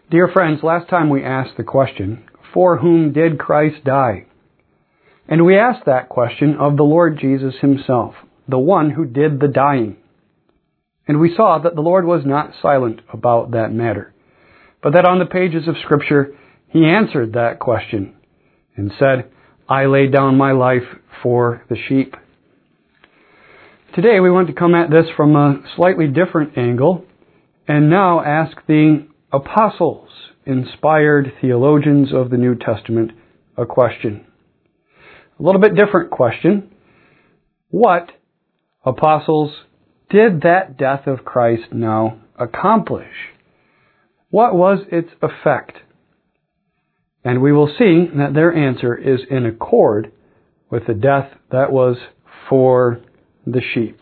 Dear friends, last time we asked the question, for whom did Christ die? And we asked that question of the Lord Jesus himself, the one who did the dying. And we saw that the Lord was not silent about that matter, but that on the pages of Scripture he answered that question and said, I lay down my life for the sheep. Today we want to come at this from a slightly different angle and now ask the apostles, inspired theologians of the New Testament, a question. A little bit different question. What, apostles, did that death of Christ now accomplish? What was its effect? And we will see that their answer is in accord with the death that was for the sheep.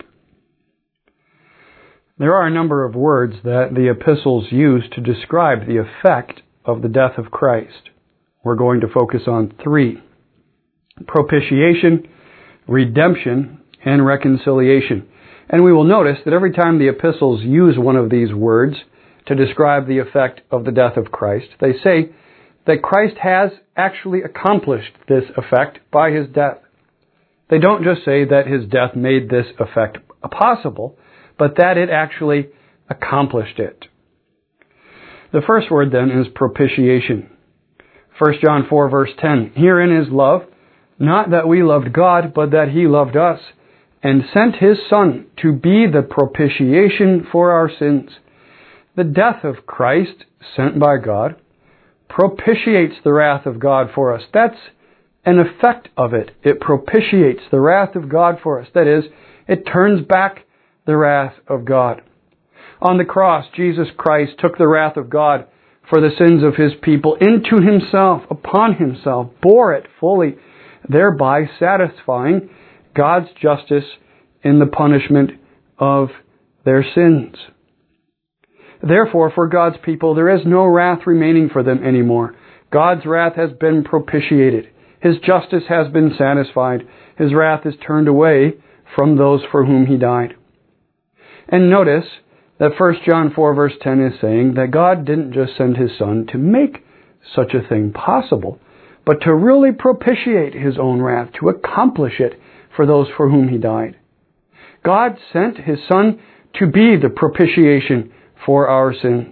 There are a number of words that the epistles use to describe the effect of the death of Christ. We're going to focus on three: propitiation, redemption, and reconciliation. And we will notice that every time the epistles use one of these words to describe the effect of the death of Christ, they say that Christ has actually accomplished this effect by his death. They don't just say that his death made this effect possible, but that it actually accomplished it. The first word then is propitiation. 1 John 4 verse 10, herein is love, not that we loved God, but that he loved us, and sent his Son to be the propitiation for our sins. The death of Christ, sent by God, propitiates the wrath of God for us. That's an effect of it. It propitiates the wrath of God for us. That is, it turns back the wrath of God. On the cross, Jesus Christ took the wrath of God for the sins of his people into himself, upon himself, bore it fully, thereby satisfying God's justice in the punishment of their sins. Therefore, for God's people, there is no wrath remaining for them anymore. God's wrath has been propitiated. His justice has been satisfied. His wrath is turned away from those for whom he died. And notice that 1 John 4 verse 10 is saying that God didn't just send his Son to make such a thing possible, but to really propitiate his own wrath, to accomplish it for those for whom he died. God sent his Son to be the propitiation for our sins.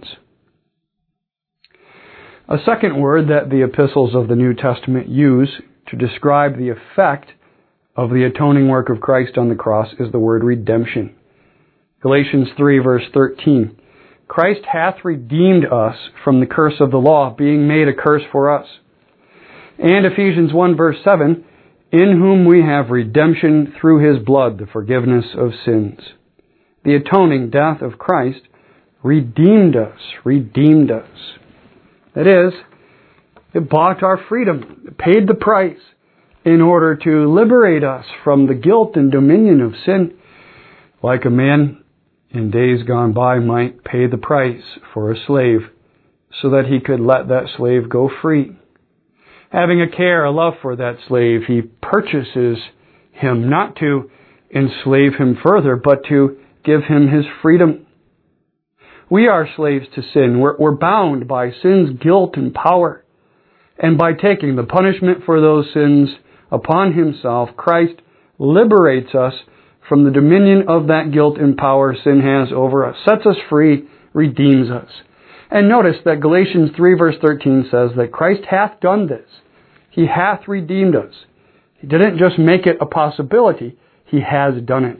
A second word that the epistles of the New Testament use to describe the effect of the atoning work of Christ on the cross is the word redemption. Galatians 3 verse 13, Christ hath redeemed us from the curse of the law, being made a curse for us. And Ephesians 1 verse 7, in whom we have redemption through his blood, the forgiveness of sins. The atoning death of Christ redeemed us. That is, it bought our freedom, it paid the price in order to liberate us from the guilt and dominion of sin, like a man in days gone by might pay the price for a slave so that he could let that slave go free. Having a care, a love for that slave, he purchases him not to enslave him further, but to give him his freedom. We are slaves to sin. We're bound by sin's guilt and power. And by taking the punishment for those sins upon himself, Christ liberates us from the dominion of that guilt and power sin has over us, sets us free, redeems us. And notice that Galatians 3 verse 13 says that Christ hath done this. He hath redeemed us. He didn't just make it a possibility, he has done it.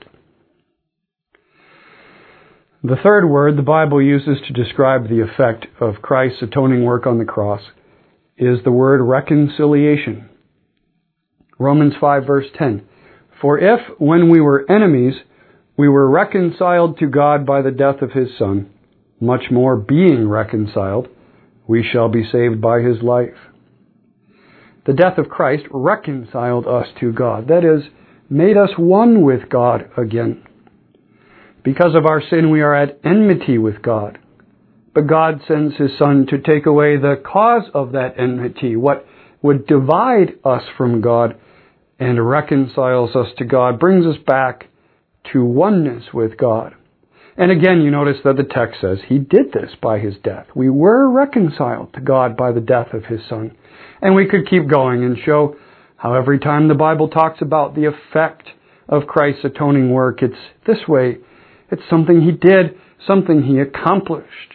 The third word the Bible uses to describe the effect of Christ's atoning work on the cross is the word reconciliation. Romans 5 verse 10. For if, when we were enemies, we were reconciled to God by the death of his Son, much more being reconciled, we shall be saved by his life. The death of Christ reconciled us to God. That is, made us one with God again. Because of our sin, we are at enmity with God. But God sends his Son to take away the cause of that enmity, what would divide us from God, and reconciles us to God, brings us back to oneness with God. And again, you notice that the text says He did this by His death. We were reconciled to God by the death of His Son. And we could keep going and show how every time the Bible talks about the effect of Christ's atoning work, it's this way. It's something He did, something He accomplished.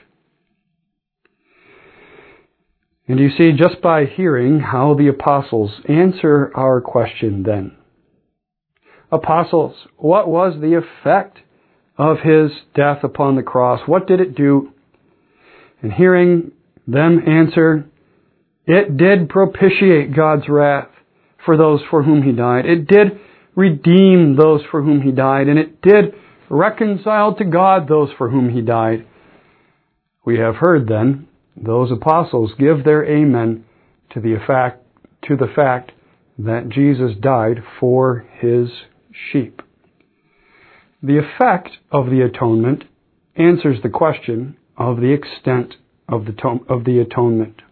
And you see, just by hearing how the apostles answer our question then. Apostles, what was the effect of His death upon the cross? What did it do? And hearing them answer, it did propitiate God's wrath for those for whom He died. It did redeem those for whom He died. And it did reconcile to God those for whom He died. We have heard then those apostles give their amen to the fact that Jesus died for His sheep. The effect of the atonement answers the question of the extent of the atonement.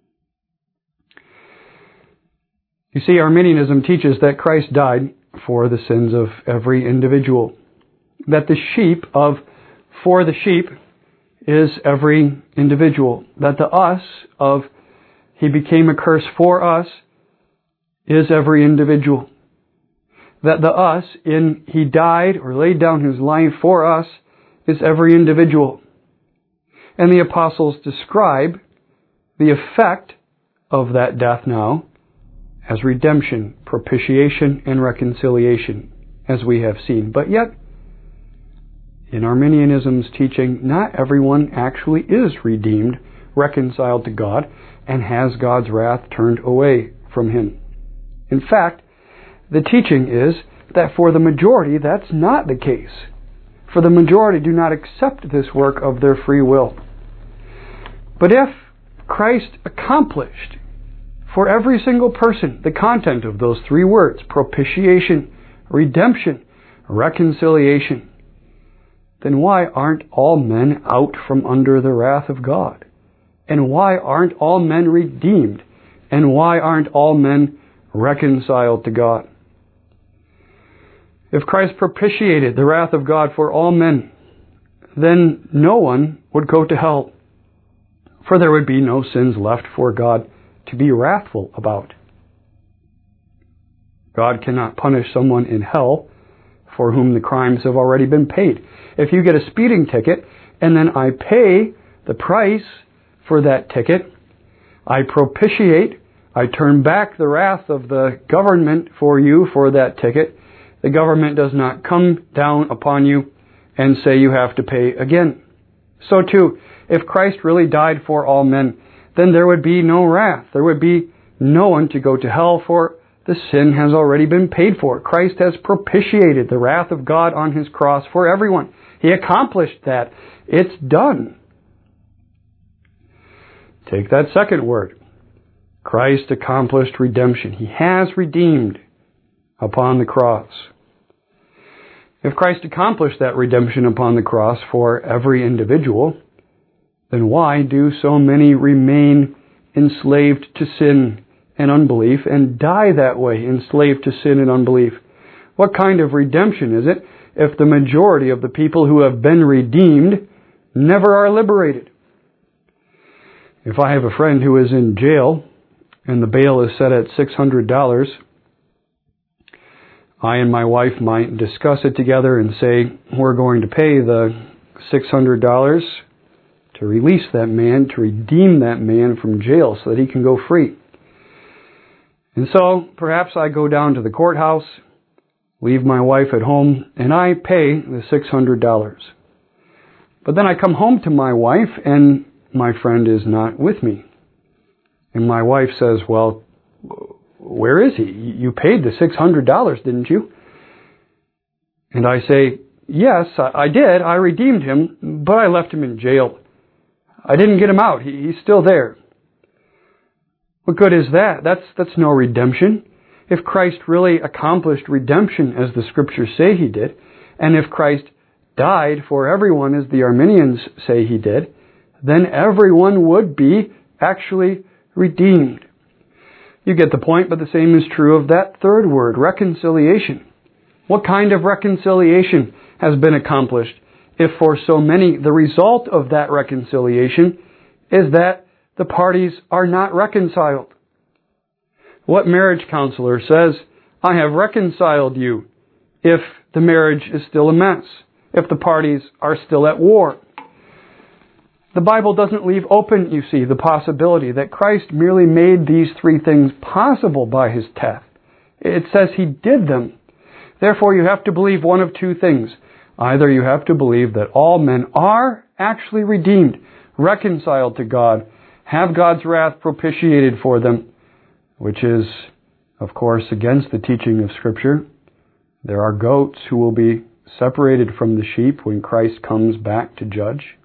You see, Arminianism teaches that Christ died for the sins of every individual. That the for the sheep is every individual. That the us of He became a curse for us is every individual. That the us in He died or laid down His life for us is every individual. And the apostles describe the effect of that death now as redemption, propitiation, and reconciliation, as we have seen. But yet, in Arminianism's teaching, not everyone actually is redeemed, reconciled to God, and has God's wrath turned away from him. In fact, the teaching is that for the majority, that's not the case. For the majority do not accept this work of their free will. But if Christ accomplished for every single person the content of those three words, propitiation, redemption, reconciliation, then why aren't all men out from under the wrath of God? And why aren't all men redeemed? And why aren't all men reconciled to God? If Christ propitiated the wrath of God for all men, then no one would go to hell, for there would be no sins left for God to be wrathful about. God cannot punish someone in hell for whom the crimes have already been paid. If you get a speeding ticket and then I pay the price for that ticket, I propitiate, I turn back the wrath of the government for you for that ticket. The government does not come down upon you and say you have to pay again. So too, if Christ really died for all men, then there would be no wrath. There would be no one to go to hell, for the sin has already been paid for. Christ has propitiated the wrath of God on His cross for everyone. He accomplished that. It's done. Take that second word. Christ accomplished redemption. He has redeemed upon the cross. If Christ accomplished that redemption upon the cross for every individual, then why do so many remain enslaved to sin and unbelief and die that way, enslaved to sin and unbelief? What kind of redemption is it if the majority of the people who have been redeemed never are liberated? If I have a friend who is in jail and the bail is set at $600, I and my wife might discuss it together and say, we're going to pay the $600 to release that man, to redeem that man from jail so that he can go free. And so, perhaps I go down to the courthouse, leave my wife at home, and I pay the $600. But then I come home to my wife, and my friend is not with me. And my wife says, well, where is he? You paid the $600, didn't you? And I say, yes, I did. I redeemed him, but I left him in jail. I didn't get him out. He's still there. What good is that? That's no redemption. If Christ really accomplished redemption as the Scriptures say He did, and if Christ died for everyone as the Arminians say He did, then everyone would be actually redeemed. You get the point, but the same is true of that third word, reconciliation. What kind of reconciliation has been accomplished if for so many the result of that reconciliation is that the parties are not reconciled? What marriage counselor says, "I have reconciled you," if the marriage is still a mess, if the parties are still at war? The Bible doesn't leave open, you see, the possibility that Christ merely made these three things possible by His death. It says He did them. Therefore, you have to believe one of two things. Either you have to believe that all men are actually redeemed, reconciled to God, have God's wrath propitiated for them, which is, of course, against the teaching of Scripture. There are goats who will be separated from the sheep when Christ comes back to judge.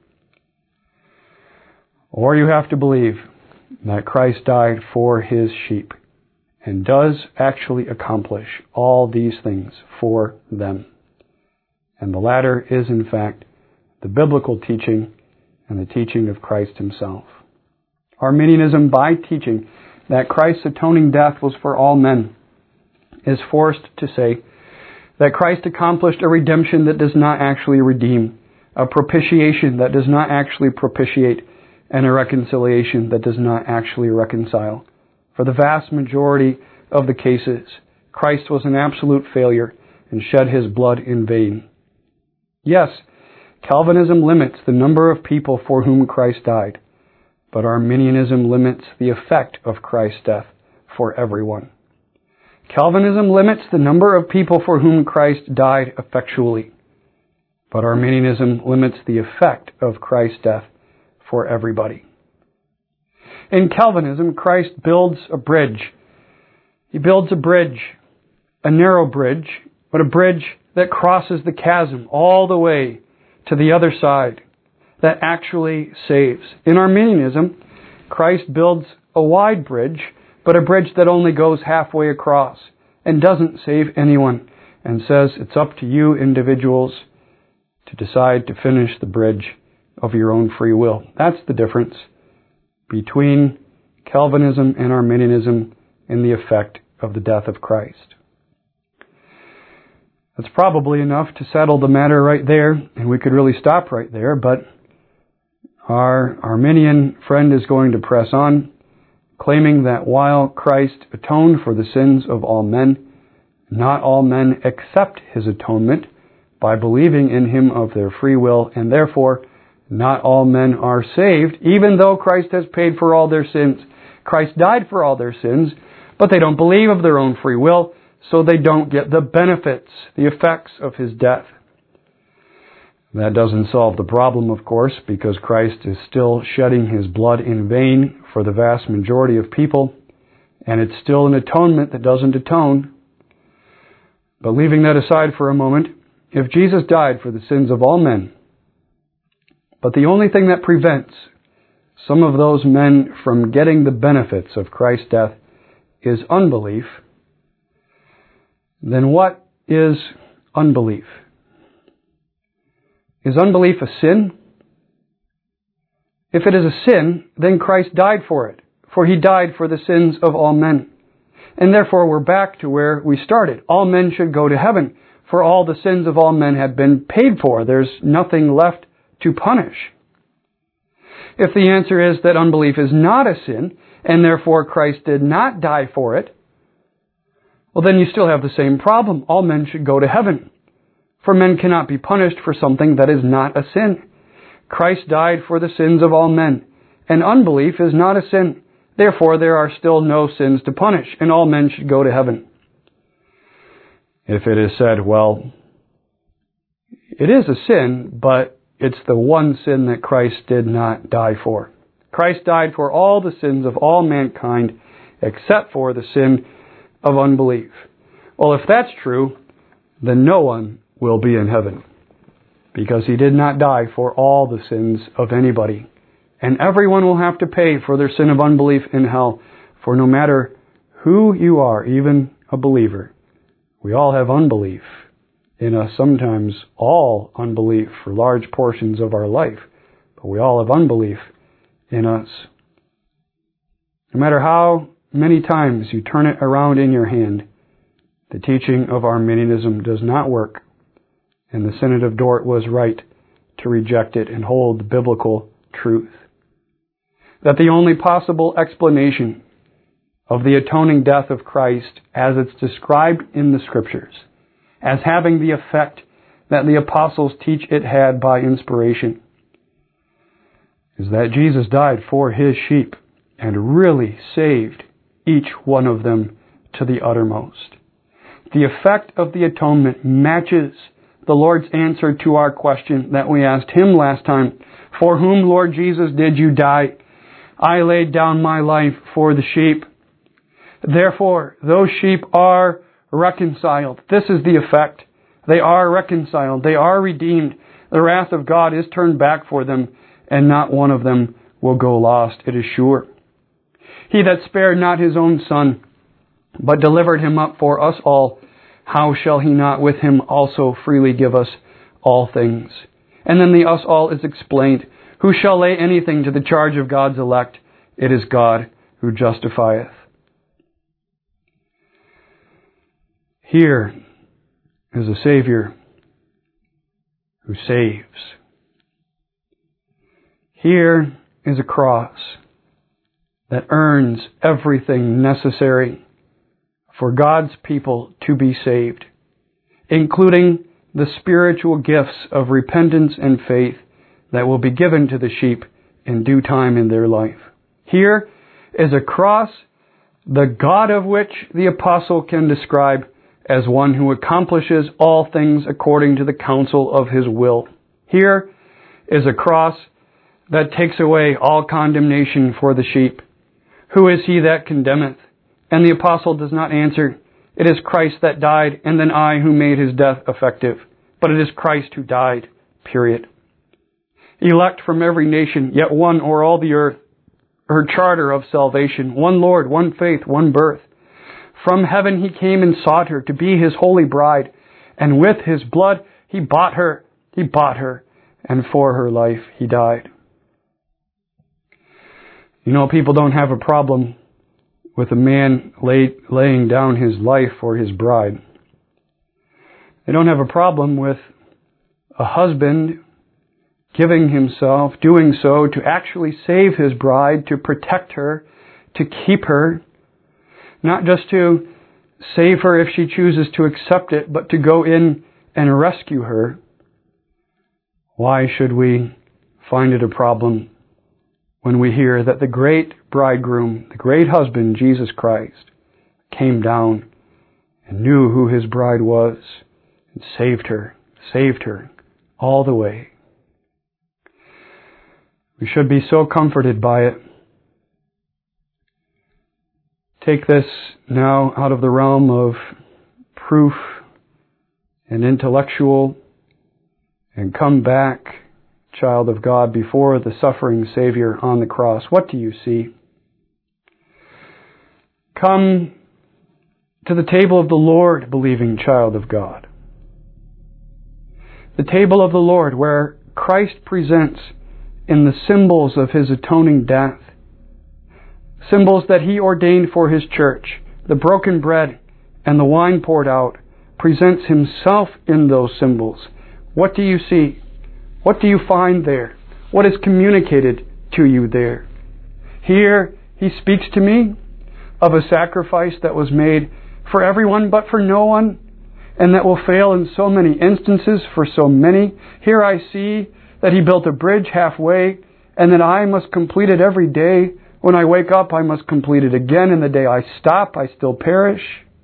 Or you have to believe that Christ died for His sheep and does actually accomplish all these things for them. And the latter is, in fact, the biblical teaching and the teaching of Christ Himself. Arminianism, by teaching that Christ's atoning death was for all men, is forced to say that Christ accomplished a redemption that does not actually redeem, a propitiation that does not actually propitiate, and a reconciliation that does not actually reconcile. For the vast majority of the cases, Christ was an absolute failure and shed His blood in vain. Yes, Calvinism limits the number of people for whom Christ died, but Arminianism limits the effect of Christ's death for everyone. Calvinism limits the number of people for whom Christ died effectually, but Arminianism limits the effect of Christ's death for everybody. In Calvinism, Christ builds a bridge. He builds a bridge, a narrow bridge, but a bridge that crosses the chasm all the way to the other side, that actually saves. In Arminianism, Christ builds a wide bridge, but a bridge that only goes halfway across and doesn't save anyone, and says it's up to you individuals to decide to finish the bridge of your own free will. That's the difference between Calvinism and Arminianism in the effect of the death of Christ. That's probably enough to settle the matter right there, and we could really stop right there, but our Arminian friend is going to press on, claiming that while Christ atoned for the sins of all men, not all men accept His atonement by believing in Him of their free will, and therefore not all men are saved, even though Christ has paid for all their sins. Christ died for all their sins, but they don't believe of their own free will, so they don't get the benefits, the effects of His death. That doesn't solve the problem, of course, because Christ is still shedding His blood in vain for the vast majority of people, and it's still an atonement that doesn't atone. But leaving that aside for a moment, if Jesus died for the sins of all men, but the only thing that prevents some of those men from getting the benefits of Christ's death is unbelief, then what is unbelief? Is unbelief a sin? If it is a sin, then Christ died for it, for He died for the sins of all men. And therefore we're back to where we started. All men should go to heaven, for all the sins of all men have been paid for. There's nothing left to punish. If the answer is that unbelief is not a sin, and therefore Christ did not die for it, well, then you still have the same problem. All men should go to heaven, for men cannot be punished for something that is not a sin. Christ died for the sins of all men, and unbelief is not a sin. Therefore, there are still no sins to punish, and all men should go to heaven. If it is said, well, it is a sin, but it's the one sin that Christ did not die for. Christ died for all the sins of all mankind except for the sin of unbelief. Well, if that's true, then no one will be in heaven, because He did not die for all the sins of anybody. And everyone will have to pay for their sin of unbelief in hell, for no matter who you are, even a believer, we all have unbelief in us, sometimes all unbelief for large portions of our life, but we all have unbelief in us. No matter how many times you turn it around in your hand, the teaching of Arminianism does not work, and the Synod of Dort was right to reject it and hold the biblical truth. That the only possible explanation of the atoning death of Christ, as it's described in the Scriptures, as having the effect that the apostles teach it had by inspiration, is that Jesus died for His sheep and really saved each one of them to the uttermost. The effect of the atonement matches the Lord's answer to our question that we asked Him last time. For whom, Lord Jesus, did you die? I laid down my life for the sheep. Therefore, those sheep are reconciled. This is the effect. They are reconciled. They are redeemed. The wrath of God is turned back for them, and not one of them will go lost, it is sure. He that spared not His own Son, but delivered Him up for us all, how shall He not with Him also freely give us all things? And then the us all is explained. Who shall lay anything to the charge of God's elect? It is God who justifieth. Here is a Savior who saves. Here is a cross that earns everything necessary for God's people to be saved, including the spiritual gifts of repentance and faith that will be given to the sheep in due time in their life. Here is a cross, the God of which the apostle can describe as one who accomplishes all things according to the counsel of His will. Here is a cross that takes away all condemnation for the sheep. Who is he that condemneth? And the apostle does not answer, it is Christ that died, and then I who made His death effective. But it is Christ who died, period. Elect from every nation, yet one o'er all the earth, her charter of salvation, one Lord, one faith, one birth. From heaven He came and sought her to be His holy bride, and with His blood He bought her, and for her life He died. You know, people don't have a problem with a man laying down his life for his bride. They don't have a problem with a husband giving himself, doing so to actually save his bride, to protect her, to keep her, not just to save her if she chooses to accept it, but to go in and rescue her. Why should we find it a problem when we hear that the great bridegroom, the great husband, Jesus Christ, came down and knew who His bride was and saved her all the way? We should be so comforted by it. Take this now out of the realm of proof and intellectual and come back, child of God, before the suffering Savior on the cross. What do you see? Come to the table of the Lord, believing child of God. The table of the Lord, where Christ presents in the symbols of His atoning death, symbols that He ordained for His church, the broken bread and the wine poured out, presents Himself in those symbols. What do you see? What do you find there? What is communicated to you there? Here He speaks to me of a sacrifice that was made for everyone but for no one, and that will fail in so many instances for so many. Here I see that He built a bridge halfway, and that I must complete it every day. When I wake up, I must complete it again, and the day I stop, I still perish.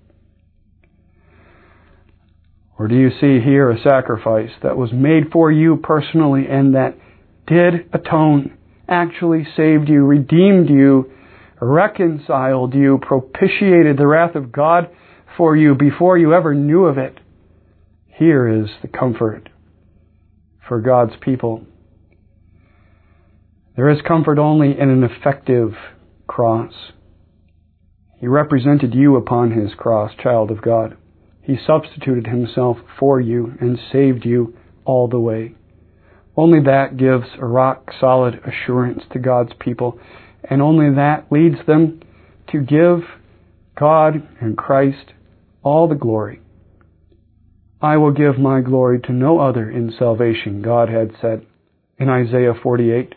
Or do you see here a sacrifice that was made for you personally and that did atone, actually saved you, redeemed you, reconciled you, propitiated the wrath of God for you before you ever knew of it? Here is the comfort for God's people. There is comfort only in an effective cross. He represented you upon His cross, child of God. He substituted Himself for you and saved you all the way. Only that gives a rock-solid assurance to God's people, and only that leads them to give God and Christ all the glory. I will give my glory to no other in salvation, God had said in Isaiah 48.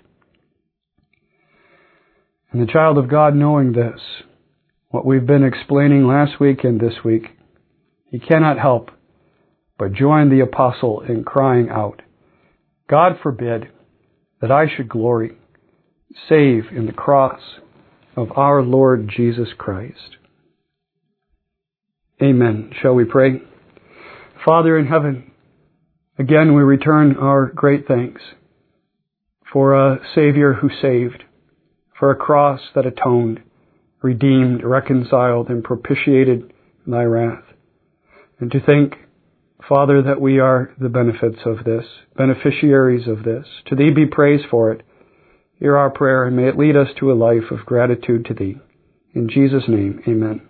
And the child of God, knowing this, what we've been explaining last week and this week, he cannot help but join the apostle in crying out, God forbid that I should glory, save in the cross of our Lord Jesus Christ. Amen. Shall we pray? Father in heaven, again we return our great thanks for a Savior who saved, for a cross that atoned, redeemed, reconciled, and propitiated thy wrath. And to think, Father, that we are the benefits of this, beneficiaries of this. To thee be praise for it. Hear our prayer, and may it lead us to a life of gratitude to thee. In Jesus' name, amen.